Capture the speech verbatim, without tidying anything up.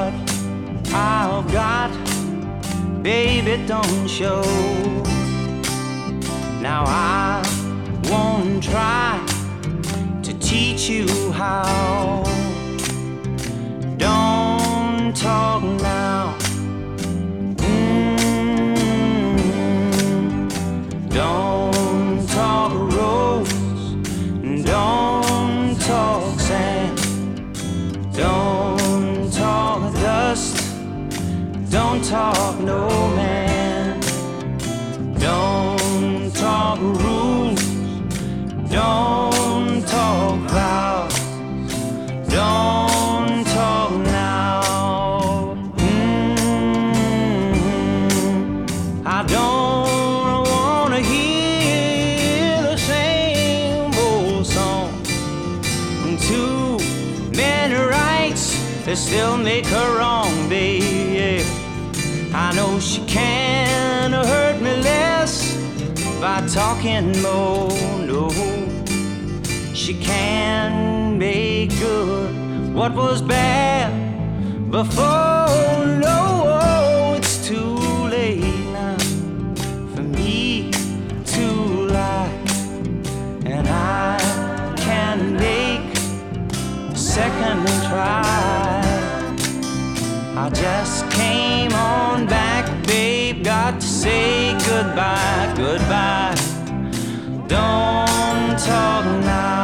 what I've got, baby, don't show. Now I won't try to teach you how. Don't talk now. Mm, don't talk rose. Don't talk sand. Don't talk dust. Don't talk no man. Don't talk rules. Don't talk clouds. Don't talk now. Mm-hmm. I don't wanna hear the same old song. Too many rights, they still make her wrong, baby. I know she can't hurt me less by talking more, no. She can make good what was bad before, no. It's too late now for me to lie, and I can make a second try. I just came on back, babe, got to say goodbye, goodbye. Don't talk now.